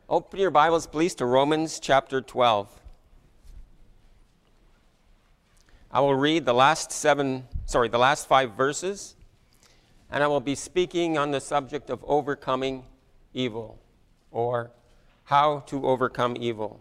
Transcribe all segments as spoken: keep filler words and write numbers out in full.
Open your Bibles, please, to Romans chapter twelve. I will read the last seven, sorry, the last five verses, and I will be speaking on the subject of overcoming evil, or how to overcome evil.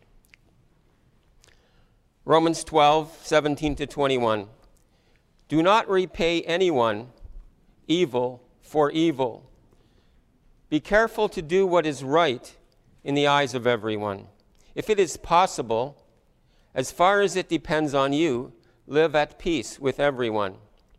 Romans twelve, seventeen to twenty-one. Do not repay anyone evil for evil. Be careful to do what is right in the eyes of everyone. If it is possible, as far as it depends on you, live at peace with everyone.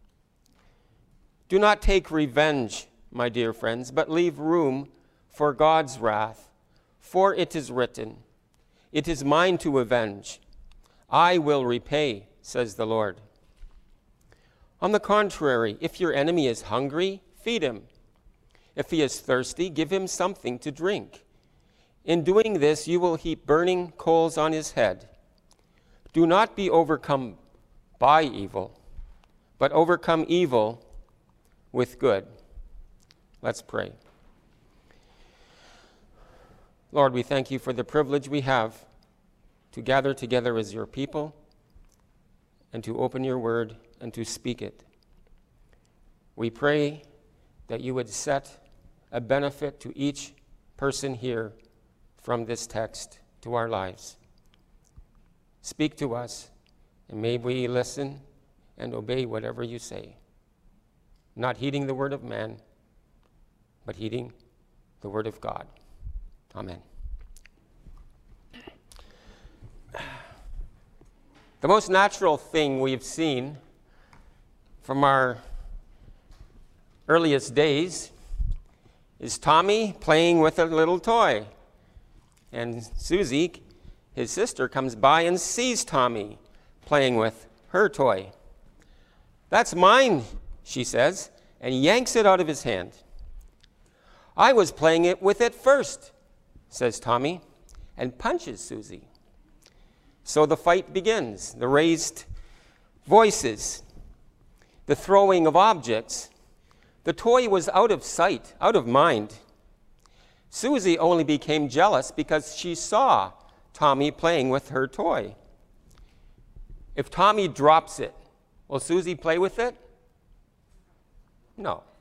Do not take revenge, my dear friends, but leave room for God's wrath. For it is written, "It is mine to avenge. I will repay," says the Lord. On the contrary, if your enemy is hungry, feed him. If he is thirsty, give him something to drink. In doing this, you will heap burning coals on his head. Do not be overcome by evil, but overcome evil with good. Let's pray. Lord, we thank you for the privilege we have to gather together as your people and to open your word and to speak it. We pray that you would set a benefit to each person here from this text to our lives. Speak to us, and may we listen and obey whatever you say, not heeding the word of man, but heeding the word of God. Amen. The most natural thing we've seen from our earliest days is Tommy playing with a little toy. And Susie, his sister, comes by and sees Tommy playing with her toy. "That's mine," she says, and yanks it out of his hand. "I was playing it with it first," says Tommy, and punches Susie. So the fight begins, the raised voices, the throwing of objects. The toy was out of sight, out of mind. Susie only became jealous because she saw Tommy playing with her toy. If Tommy drops it, will Susie play with it? No.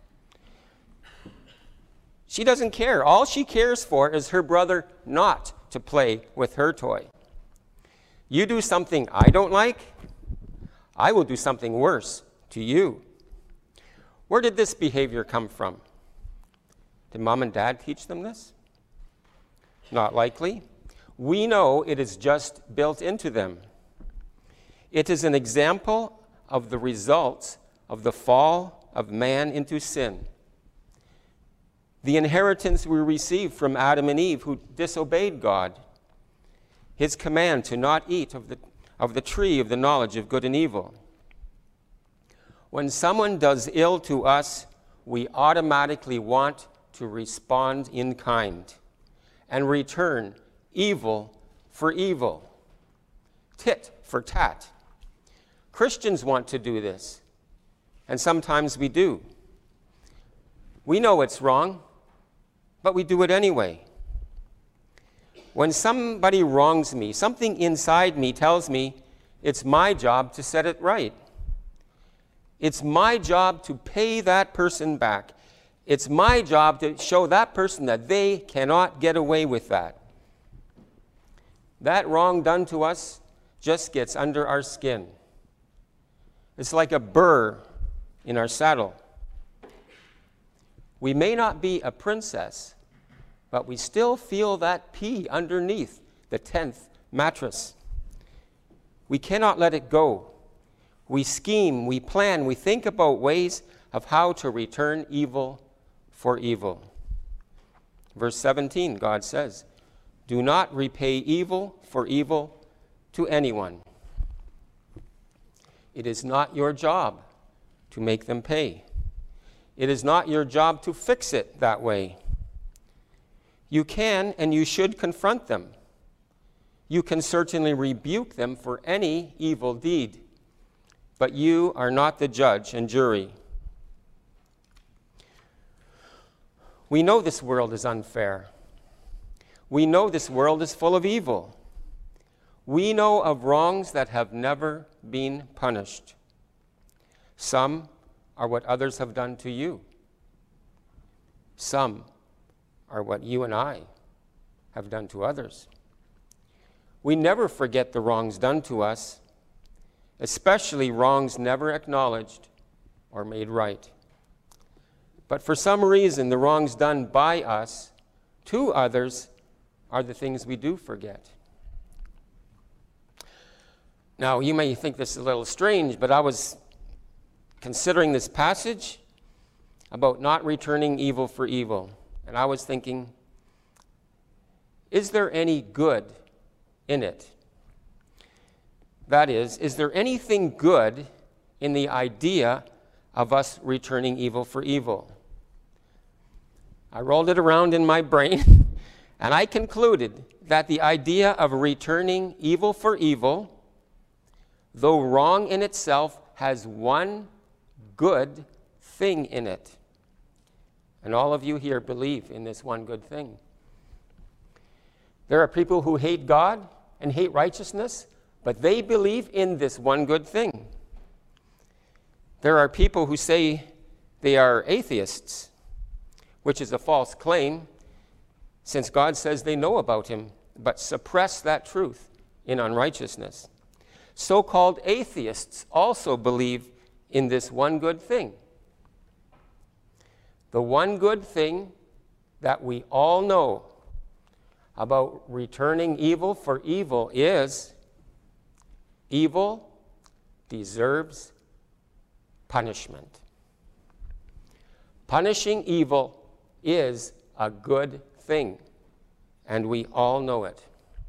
She doesn't care. All she cares for is her brother not to play with her toy. You do something I don't like, I will do something worse to you. Where did this behavior come from? Did mom and dad teach them this? Not likely. We know it is just built into them. It is an example of the results of the fall of man into sin. The inheritance we received from Adam and Eve, who disobeyed God, his command to not eat of the, of the tree of the knowledge of good and evil. When someone does ill to us, we automatically want to respond in kind and return evil for evil, tit for tat. Christians want to do this, and sometimes we do. We know it's wrong, but we do it anyway. When somebody wrongs me, something inside me tells me it's my job to set it right. It's my job to pay that person back. It's my job to show that person that they cannot get away with that. That wrong done to us just gets under our skin. It's like a burr in our saddle. We may not be a princess, but we still feel that pea underneath the tenth mattress. We cannot let it go. We scheme, we plan, we think about ways of how to return evil for evil. Verse seventeen, God says, "Do not repay evil for evil to anyone." It is not your job to make them pay. It is not your job to fix it that way. You can and you should confront them. You can certainly rebuke them for any evil deed, but you are not the judge and jury. We know this world is unfair. We know this world is full of evil. We know of wrongs that have never been punished. Some are what others have done to you. Some are what you and I have done to others. We never forget the wrongs done to us, especially wrongs never acknowledged or made right. But for some reason, the wrongs done by us to others are the things we do forget. Now, you may think this is a little strange, but I was considering this passage about not returning evil for evil. And I was thinking, is there any good in it? That is, is there anything good in the idea of us returning evil for evil? I rolled it around in my brain, and I concluded that the idea of returning evil for evil, though wrong in itself, has one good thing in it. And all of you here believe in this one good thing. There are people who hate God and hate righteousness, but they believe in this one good thing. There are people who say they are atheists, which is a false claim, since God says they know about him, but suppress that truth in unrighteousness. So-called atheists also believe in this one good thing. The one good thing that we all know about returning evil for evil is evil deserves punishment. Punishing evil is a good thing, and we all know it.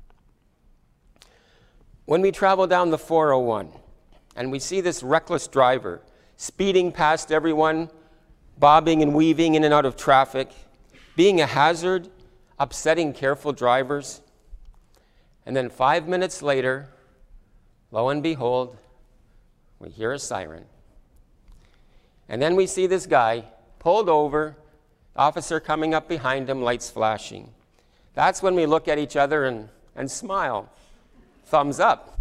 When we travel down the four oh one and we see this reckless driver speeding past everyone, bobbing and weaving in and out of traffic, being a hazard, upsetting careful drivers, and then five minutes later, lo and behold, we hear a siren. And then we see this guy pulled over, officer coming up behind him, lights flashing. That's when we look at each other and, and smile. Thumbs up.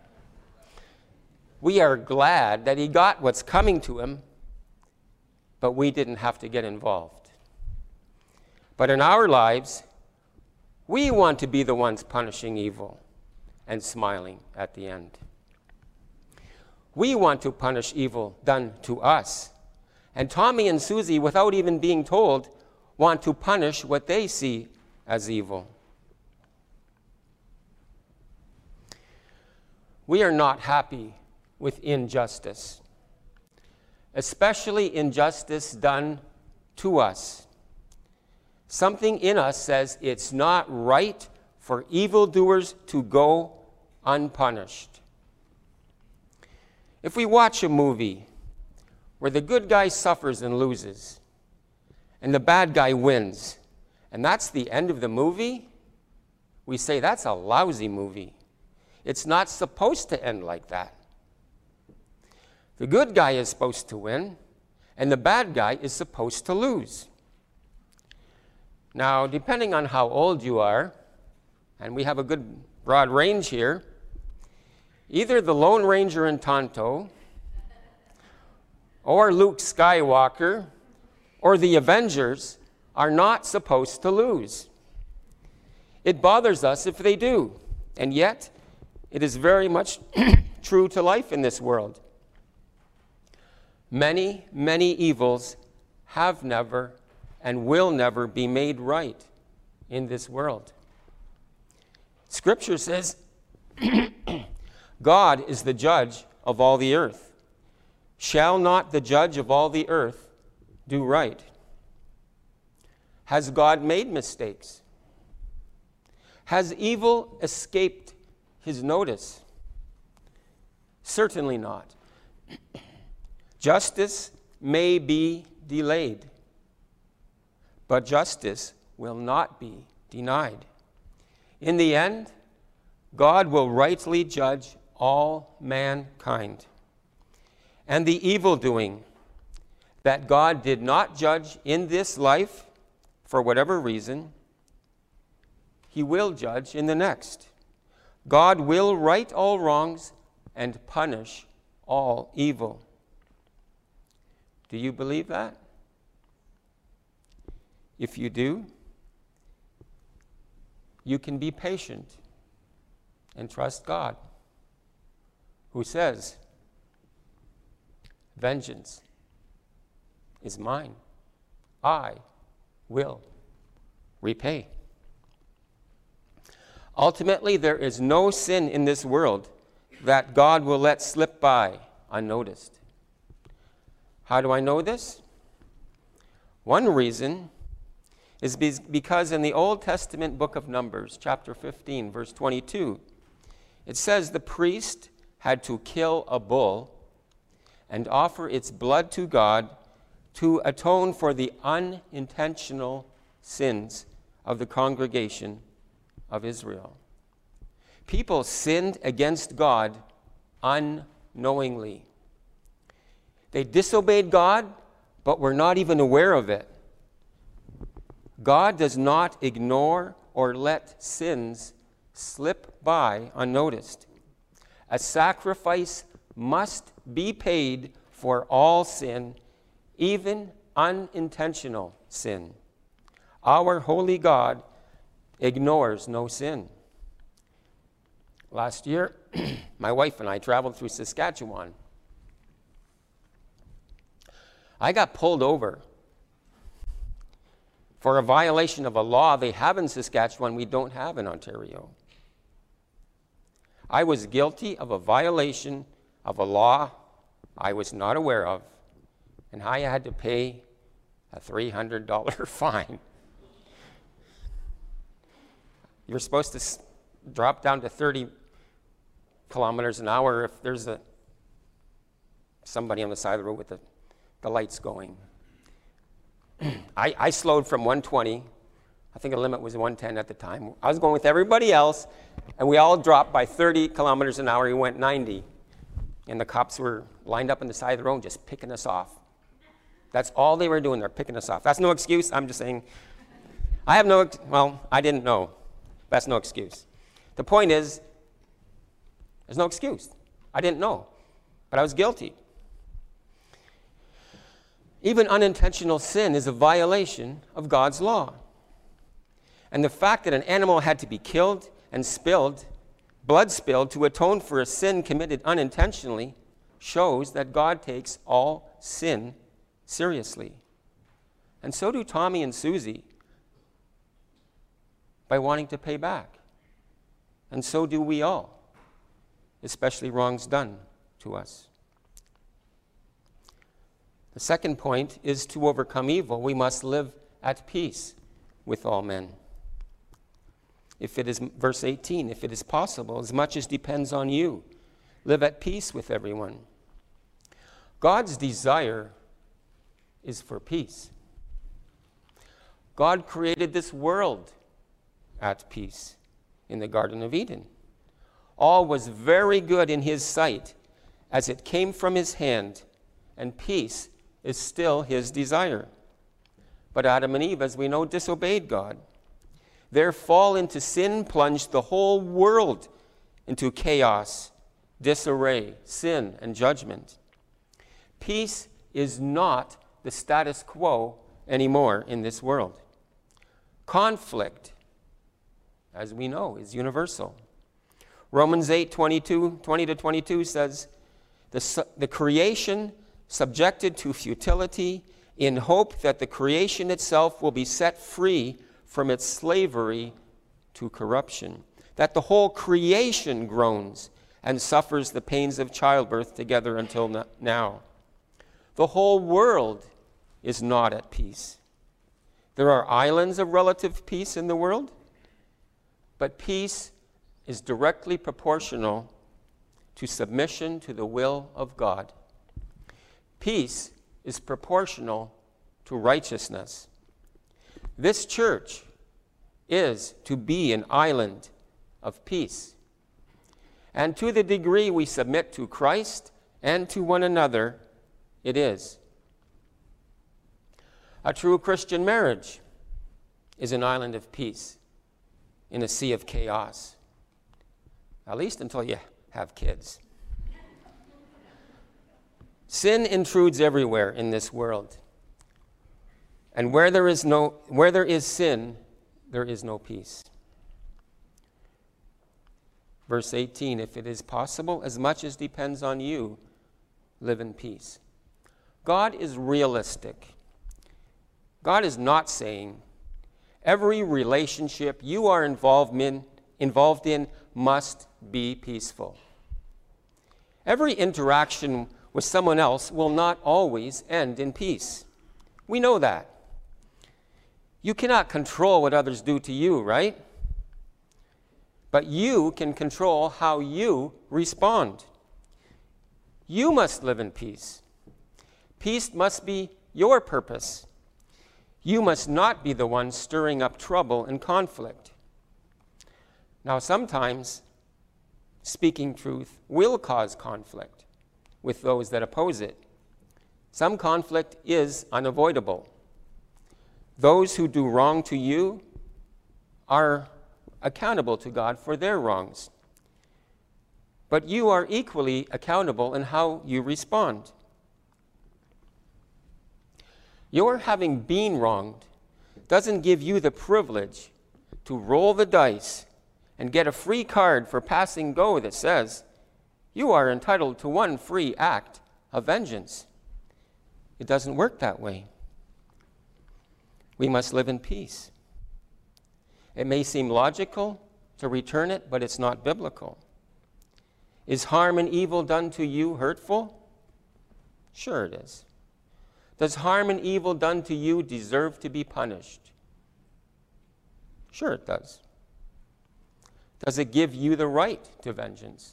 We are glad that he got what's coming to him, but we didn't have to get involved. But in our lives, we want to be the ones punishing evil and smiling at the end. We want to punish evil done to us. And Tommy and Susie, without even being told, want to punish what they see as evil. We are not happy with injustice, especially injustice done to us. Something in us says it's not right for evildoers to go unpunished. If we watch a movie where the good guy suffers and loses, and the bad guy wins, and that's the end of the movie, we say that's a lousy movie. It's not supposed to end like that. The good guy is supposed to win, and the bad guy is supposed to lose. Now, depending on how old you are, and we have a good broad range here, either the Lone Ranger and Tonto, or Luke Skywalker, or the Avengers are not supposed to lose. It bothers us if they do, and yet it is very much true to life in this world. Many, many evils have never and will never be made right in this world. Scripture says, God is the judge of all the earth. Shall not the judge of all the earth do right? Has God made mistakes? Has evil escaped his notice? Certainly not. Justice may be delayed, but justice will not be denied. In the end, God will rightly judge all mankind. And the evildoing that God did not judge in this life, for whatever reason, he will judge in the next. God will right all wrongs and punish all evil. Do you believe that? If you do, you can be patient and trust God, who says, vengeance is mine. I will repay. Ultimately, there is no sin in this world that God will let slip by unnoticed. How do I know this? One reason is because in the Old Testament book of Numbers, chapter fifteen, verse twenty-two, it says the priest had to kill a bull and offer its blood to God to atone for the unintentional sins of the congregation of Israel. People sinned against God unknowingly. They disobeyed God, but were not even aware of it. God does not ignore or let sins slip by unnoticed. A sacrifice must be paid for all sin, even unintentional sin. Our holy God ignores no sin. Last year, my wife and I traveled through Saskatchewan. I got pulled over for a violation of a law they have in Saskatchewan we don't have in Ontario. I was guilty of a violation of a law I was not aware of, and I had to pay a three hundred dollars fine. You're supposed to s- drop down to thirty kilometers an hour if there's a somebody on the side of the road with the, the lights going. I, I slowed from one twenty. I think the limit was one ten at the time. I was going with everybody else, and we all dropped by thirty kilometers an hour. We went ninety, and the cops were lined up on the side of the road just picking us off. That's all they were doing. They're picking us off. That's no excuse. I'm just saying, I have no, well, I didn't know. That's no excuse. The point is, there's no excuse. I didn't know, but I was guilty. Even unintentional sin is a violation of God's law. And the fact that an animal had to be killed and spilled, blood spilled, to atone for a sin committed unintentionally shows that God takes all sin seriously. And so do Tommy and Susie by wanting to pay back. And so do we all, especially wrongs done to us. The second point is to overcome evil, we must live at peace with all men. If it is, verse eighteen, if it is possible, as much as depends on you, live at peace with everyone. God's desire is for peace. God created this world at peace in the Garden of Eden. All was very good in his sight as it came from his hand, and peace is still his desire. But Adam and Eve, as we know, disobeyed God. Their fall into sin plunged the whole world into chaos, disarray, sin, and judgment. Peace is not the status quo anymore in this world. Conflict, as we know, is universal. Romans eight, twenty-two, twenty to twenty-two says, the, the creation subjected to futility in hope that the creation itself will be set free from its slavery to corruption, that the whole creation groans and suffers the pains of childbirth together until now. The whole world is not at peace. There are islands of relative peace in the world, but peace is directly proportional to submission to the will of God. Peace is proportional to righteousness. This church is to be an island of peace. And to the degree we submit to Christ and to one another, it is. A true Christian marriage is an island of peace. in a sea of chaos. At least until you have kids. Sin intrudes everywhere in this world. And where there is no, where there is sin, there is no peace. Verse eighteen, if it is possible, as much as depends on you, live in peace. God is realistic. God is not saying every relationship you are involved in, involved in must be peaceful. Every interaction with someone else will not always end in peace. We know that. You cannot control what others do to you, right? But you can control how you respond. You must live in peace. Peace must be your purpose. You must not be the one stirring up trouble and conflict. Now, sometimes speaking truth will cause conflict with those that oppose it. Some conflict is unavoidable. Those who do wrong to you are accountable to God for their wrongs. But you are equally accountable in how you respond. Your having been wronged doesn't give you the privilege to roll the dice and get a free card for passing go that says you are entitled to one free act of vengeance. It doesn't work that way. We must live in peace. It may seem logical to return it, but it's not biblical. Is harm and evil done to you hurtful? Sure it is. Does harm and evil done to you deserve to be punished? Sure it does. Does it give you the right to vengeance?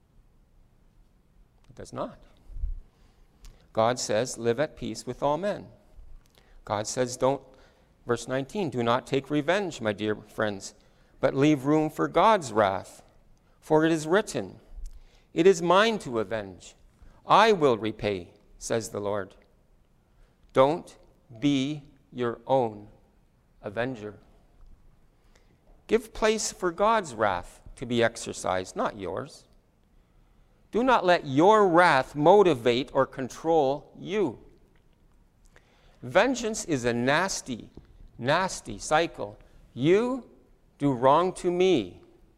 It does not. God says, live at peace with all men. God says, don't, verse nineteen, do not take revenge, my dear friends, but leave room for God's wrath. For it is written, it is mine to avenge. I will repay, says the Lord. Don't be your own avenger. Give place for God's wrath to be exercised, not yours. Do not let your wrath motivate or control you. Vengeance is a nasty, nasty cycle. You do wrong to me.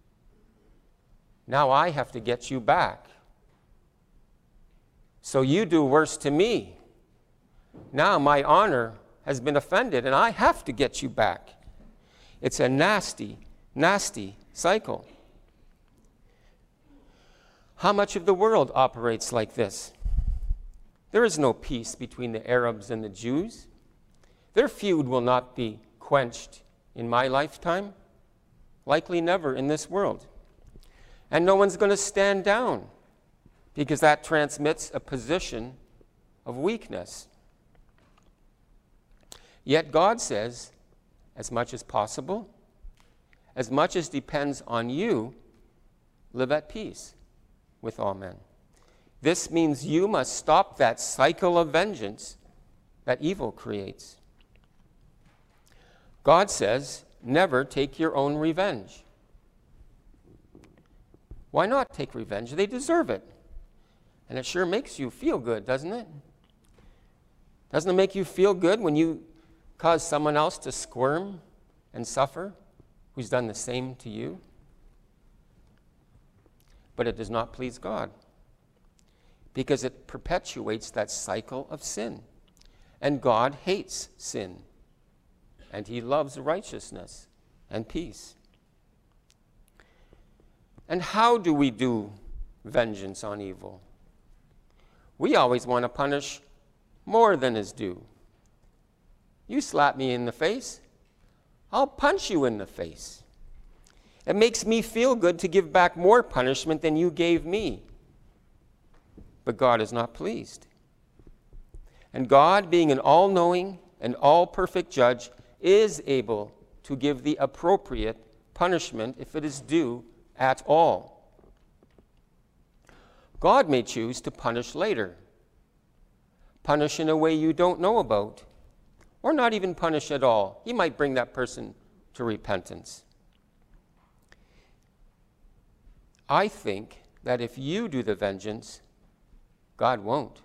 Now I have to get you back. So you do worse to me. Now my honor has been offended and I have to get you back. It's a nasty, nasty cycle. How much of the world operates like this? There is no peace between the Arabs and the Jews. Their feud will not be quenched in my lifetime, likely never in this world. And no one's going to stand down because that transmits a position of weakness. Yet God says, as much as possible, as much as depends on you, live at peace with all men. This means you must stop that cycle of vengeance that evil creates. God says, never take your own revenge. Why not take revenge? They deserve it. And it sure makes you feel good, doesn't it? Doesn't it make you feel good when you cause someone else to squirm and suffer who's done the same to you? But it does not please God because it perpetuates that cycle of sin. And God hates sin, and he loves righteousness and peace. And how do we do vengeance on evil? We always want to punish more than is due. You slap me in the face, I'll punch you in the face. It makes me feel good to give back more punishment than you gave me. But God is not pleased. And God, being an all-knowing and all-perfect judge, is able to give the appropriate punishment if it is due at all. God may choose to punish later, punish in a way you don't know about, or not even punish at all. He might bring that person to repentance. I think that if you do the vengeance, God won't.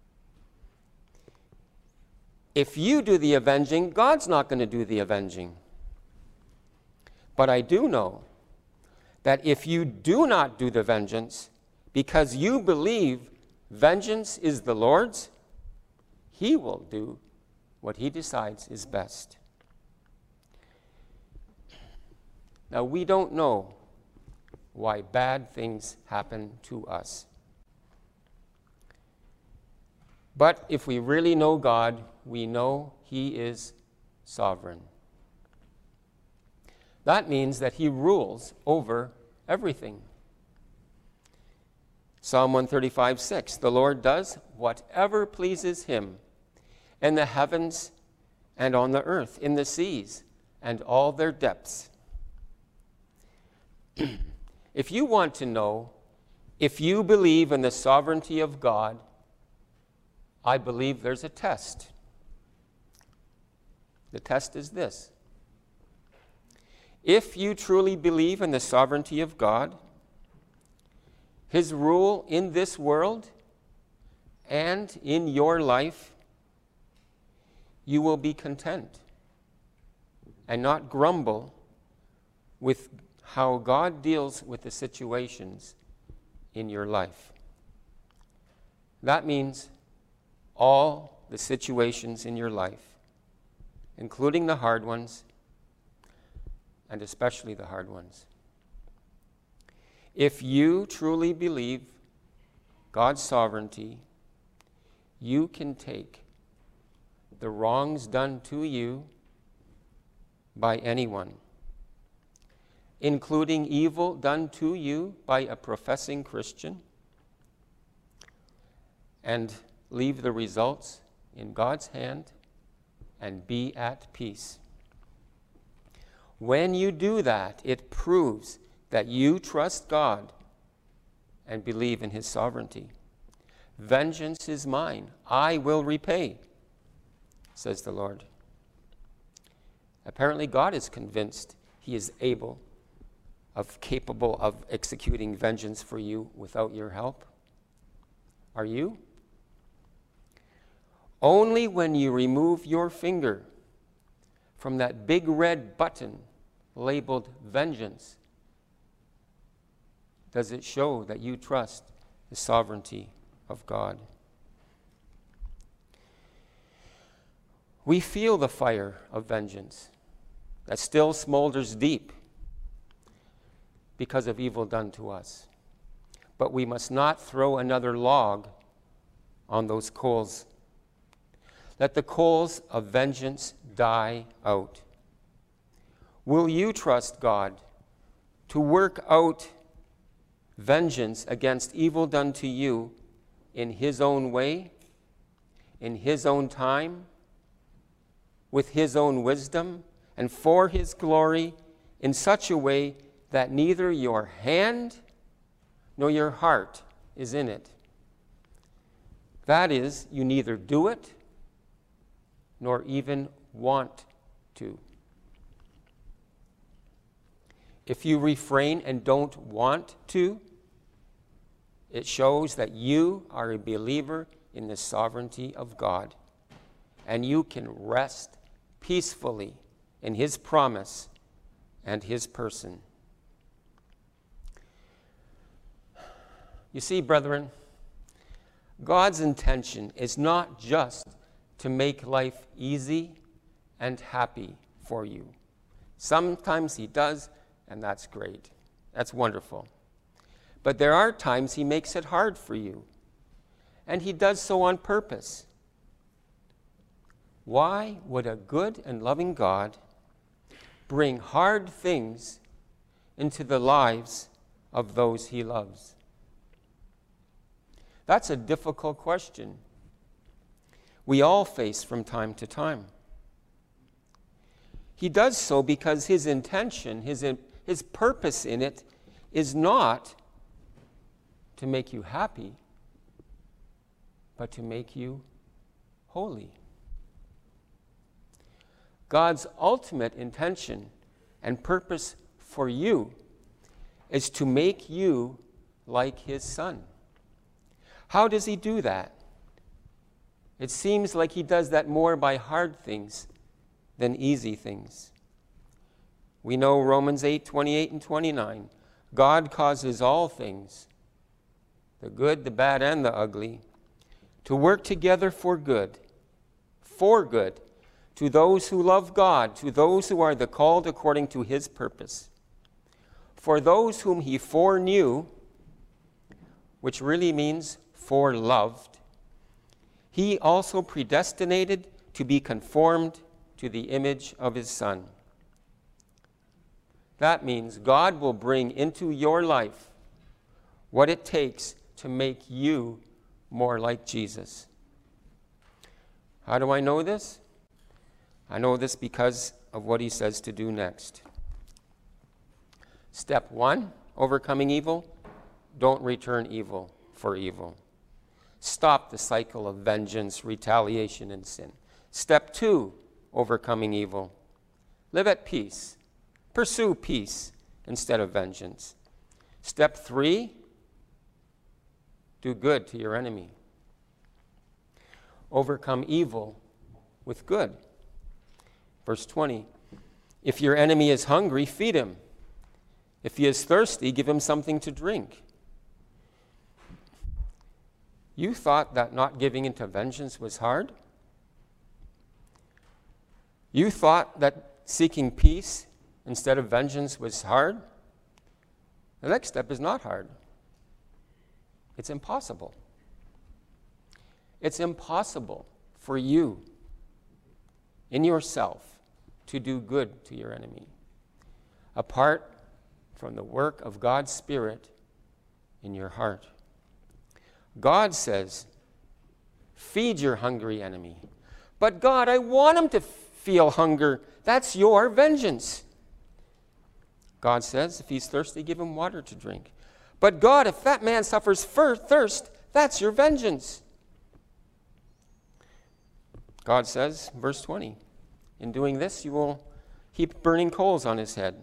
If you do the avenging, God's not going to do the avenging. But I do know that if you do not do the vengeance, because you believe vengeance is the Lord's, He will do what He decides is best. Now, we don't know why bad things happen to us. But if we really know God, we know He is sovereign. That means that He rules over everything. Psalm one thirty-five, six, the Lord does whatever pleases Him in the heavens and on the earth, in the seas and all their depths. If you want to know if you believe in the sovereignty of God, I believe there's a test. The test is this. If you truly believe in the sovereignty of God, His rule in this world and in your life, you will be content and not grumble with how God deals with the situations in your life. That means all the situations in your life, including the hard ones, and especially the hard ones. If you truly believe God's sovereignty, you can take the wrongs done to you by anyone, including evil done to you by a professing Christian, and leave the results in God's hand and be at peace. When you do that, it proves that you trust God and believe in His sovereignty. Vengeance is mine, I will repay, says the Lord. Apparently God is convinced He is able, of capable of executing vengeance for you without your help. Are you? Only when you remove your finger from that big red button labeled vengeance does it show that you trust the sovereignty of God. We feel the fire of vengeance that still smolders deep because of evil done to us. But we must not throw another log on those coals. Let the coals of vengeance die out. Will you trust God to work out vengeance against evil done to you in His own way, in His own time, with His own wisdom, and for His glory, in such a way that neither your hand nor your heart is in it? That is, you neither do it nor even want to. If you refrain and don't want to, it shows that you are a believer in the sovereignty of God, and you can rest peacefully in His promise and His person. You see, brethren, God's intention is not just to make life easy and happy for you. Sometimes He does, and that's great. That's wonderful. But there are times He makes it hard for you, and He does so on purpose. Why would a good and loving God bring hard things into the lives of those He loves? That's a difficult question we all face from time to time. He does so because His intention, His, his purpose in it is not to make you happy, but to make you holy. God's ultimate intention and purpose for you is to make you like his Son. How does he do that? It seems like he does that more by hard things than easy things. We know Romans eight, twenty-eight and twenty-nine. God causes all things, the good, the bad, and the ugly, to work together for good, for good, to those who love God, to those who are the called according to his purpose. For those whom he foreknew, which really means foreloved, he also predestinated to be conformed to the image of his Son. That means God will bring into your life what it takes to make you more like Jesus. How do I know this? I know this because of what he says to do next. Step one, overcoming evil. Don't return evil for evil. Stop the cycle of vengeance, retaliation, and sin. Step two, overcoming evil. Live at peace. Pursue peace instead of vengeance. Step three, do good to your enemy. Overcome evil with good. Verse twenty, if your enemy is hungry, feed him. If he is thirsty, give him something to drink. You thought that not giving into vengeance was hard? You thought that seeking peace instead of vengeance was hard? The next step is not hard. It's impossible. It's impossible for you in yourself to do good to your enemy apart from the work of God's Spirit in your heart. God says, feed your hungry enemy. But God, I want him to feel hunger. That's your vengeance. God says, if he's thirsty, give him water to drink. But God, if that man suffers thirst, that's your vengeance. God says, verse twenty, in doing this, you will heap burning coals on his head.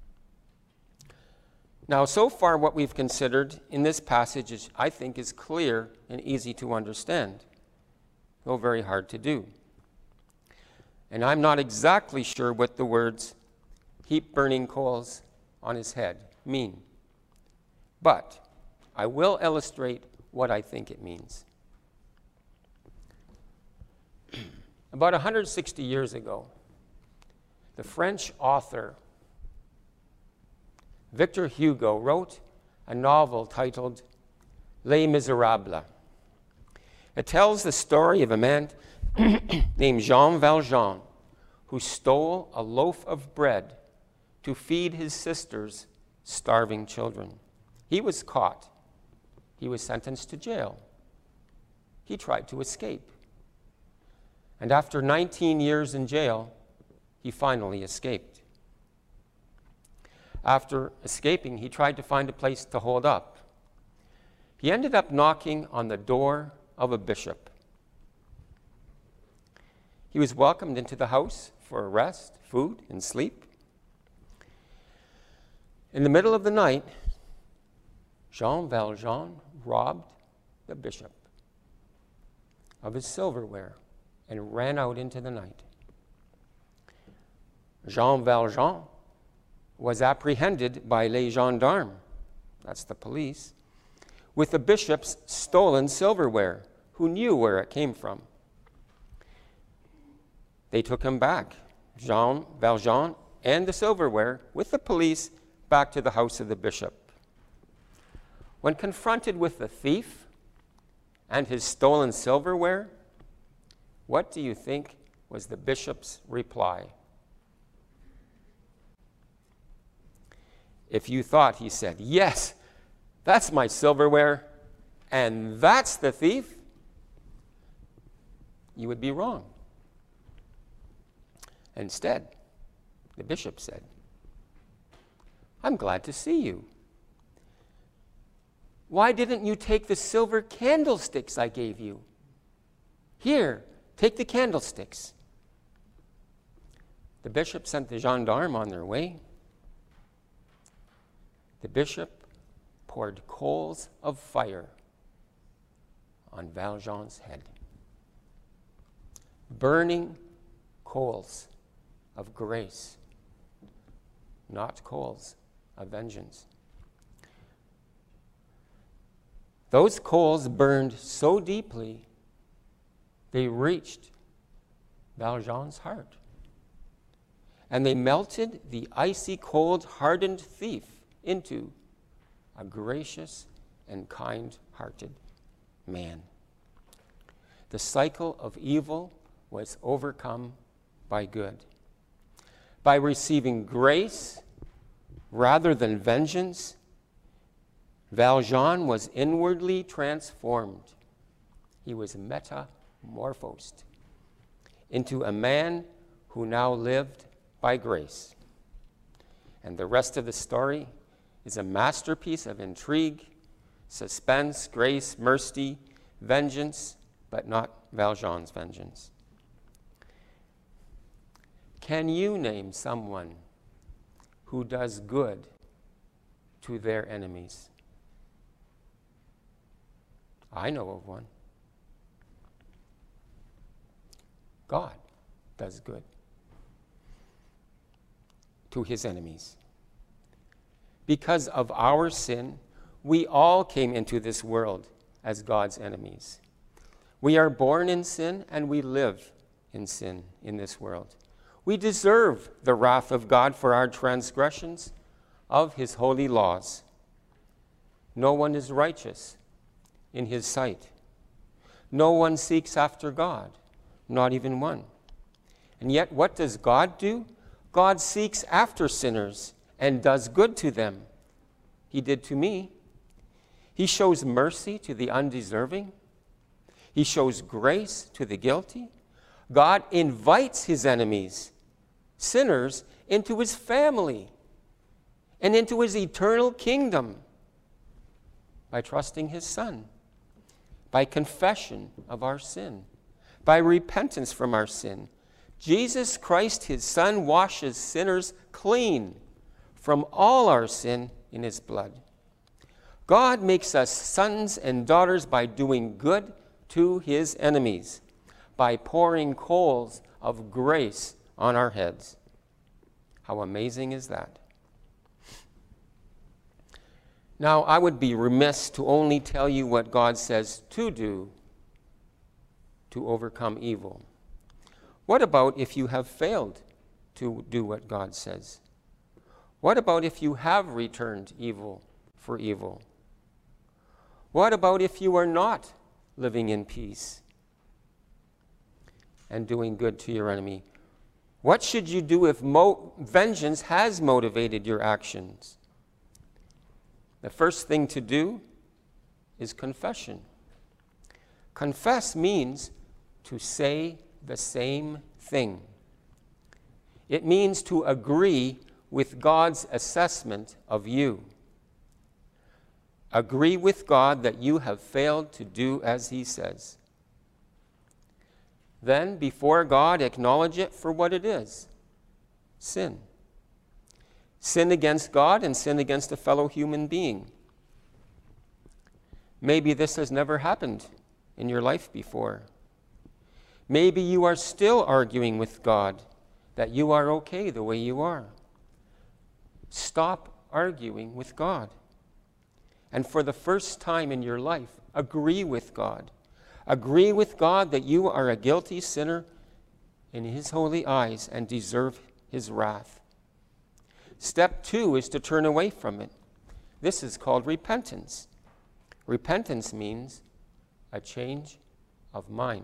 Now, so far what we've considered in this passage, is, I think, is clear and easy to understand, though very hard to do. And I'm not exactly sure what the words heap burning coals on his head mean. But I will illustrate what I think it means. About one hundred sixty years ago, the French author Victor Hugo wrote a novel titled Les Miserables. It tells the story of a man named Jean Valjean who stole a loaf of bread to feed his sister's starving children. He was caught. He was sentenced to jail. He tried to escape. And after nineteen years in jail, he finally escaped. After escaping, he tried to find a place to hold up. He ended up knocking on the door of a bishop. He was welcomed into the house for rest, food, and sleep. In the middle of the night, Jean Valjean robbed the bishop of his silverware and ran out into the night. Jean Valjean was apprehended by les gendarmes, that's the police, with the bishop's stolen silverware, who knew where it came from. They took him back, Jean Valjean and the silverware, with the police back to the house of the bishop. When confronted with the thief and his stolen silverware, what do you think was the bishop's reply? If you thought he said, yes, that's my silverware, and that's the thief, you would be wrong. Instead, the bishop said, I'm glad to see you. Why didn't you take the silver candlesticks I gave you? Here, take the candlesticks. The bishop sent the gendarme on their way. the bishop poured coals of fire on Valjean's head. Burning coals of grace, not coals of vengeance. Those coals burned so deeply, they reached Valjean's heart. And they melted the icy cold, hardened thief into a gracious and kind-hearted man. The cycle of evil was overcome by good. By receiving grace rather than vengeance, Valjean was inwardly transformed. He was metamorphosed into a man who now lived by grace. And the rest of the story is a masterpiece of intrigue, suspense, grace, mercy, vengeance, but not Valjean's vengeance. Can you name someone who does good to their enemies? I know of one. God does good to his enemies. Because of our sin, we all came into this world as God's enemies. We are born in sin and we live in sin in this world. We deserve the wrath of God for our transgressions of his holy laws. No one is righteous in his sight. No one seeks after God, not even one. And yet, what does God do? God seeks after sinners and does good to them. He did to me. He shows mercy to the undeserving. He shows grace to the guilty. God invites his enemies, sinners, into his family and into his eternal kingdom by trusting his Son, by confession of our sin, by repentance from our sin. Jesus Christ, his Son, washes sinners clean from all our sin in his blood. God makes us sons and daughters by doing good to his enemies, by pouring coals of grace on our heads. How amazing is that? Now, I would be remiss to only tell you what God says to do to overcome evil. What about if you have failed to do what God says? What about if you have returned evil for evil? What about if you are not living in peace and doing good to your enemy? What should you do if mo- vengeance has motivated your actions? The first thing to do is confession. Confess means to say the same thing. It means to agree with God's assessment of you. Agree with God that you have failed to do as he says. Then, before God, acknowledge it for what it is: sin. Sin against God and sin against a fellow human being. Maybe this has never happened in your life before. Maybe you are still arguing with God that you are okay the way you are. Stop arguing with God. And for the first time in your life, agree with God. Agree with God that you are a guilty sinner in his holy eyes and deserve his wrath. Step two is to turn away from it. This is called repentance. Repentance means a change of mind.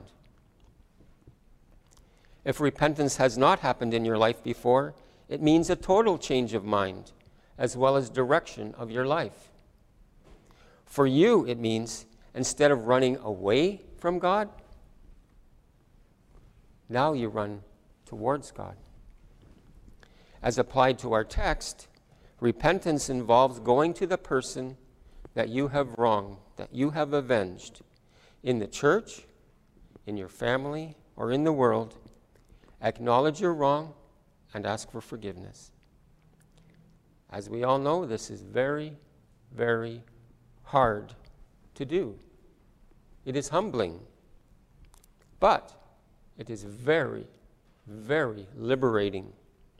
If repentance has not happened in your life before, it means a total change of mind, as well as direction of your life. For you, it means, instead of running away from God, now you run towards God. As applied to our text, repentance involves going to the person that you have wronged, that you have avenged, in the church, in your family, or in the world. Acknowledge your wrong and ask for forgiveness. As we all know, this is very, very hard to do. It is humbling, but it is very, very liberating.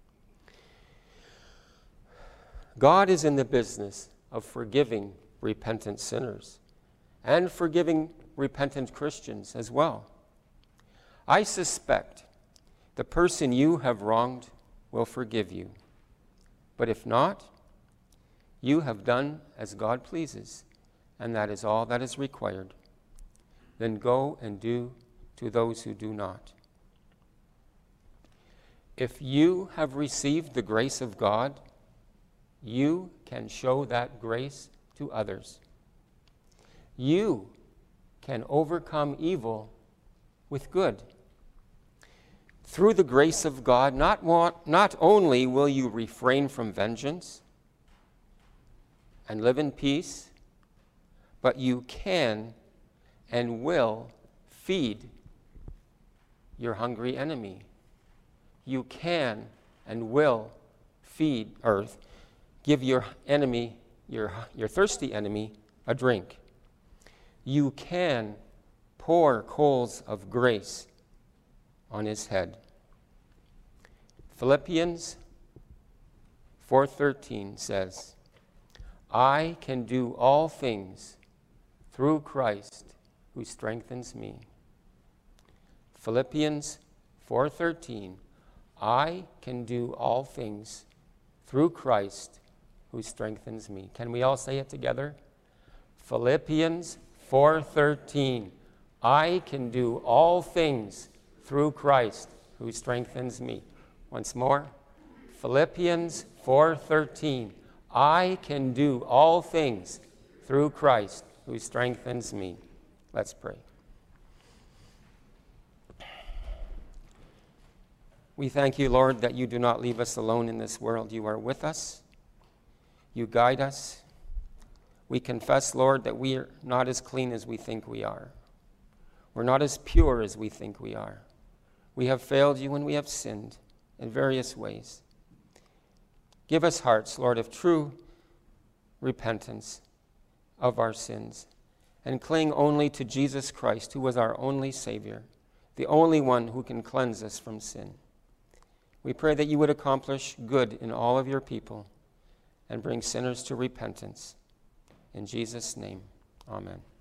God is in the business of forgiving repentant sinners and forgiving repentant Christians as well. I suspect the person you have wronged will forgive you. But if not, you have done as God pleases, and that is all that is required. Then go and do to those who do not. If you have received the grace of God, you can show that grace to others. You can overcome evil with good. Through the grace of God, not, want, not only will you refrain from vengeance and live in peace, but you can and will feed your hungry enemy. You can and will feed, or give your enemy, your, your thirsty enemy, a drink. You can pour coals of grace on his head. Philippians four thirteen says, I can do all things through Christ who strengthens me. Philippians four thirteen, I can do all things through Christ who strengthens me. Can we all say it together? Philippians four thirteen, I can do all things through Christ who strengthens me. Once more, Philippians four thirteen, I can do all things through Christ who strengthens me. Let's pray. We thank you, Lord, that you do not leave us alone in this world. You are with us. You guide us. We confess, Lord, that we are not as clean as we think we are. We're not as pure as we think we are. We have failed you and we have sinned in various ways. Give us hearts, Lord, of true repentance of our sins, and cling only to Jesus Christ, who was our only Savior, the only one who can cleanse us from sin. We pray that you would accomplish good in all of your people and bring sinners to repentance. In Jesus' name, amen.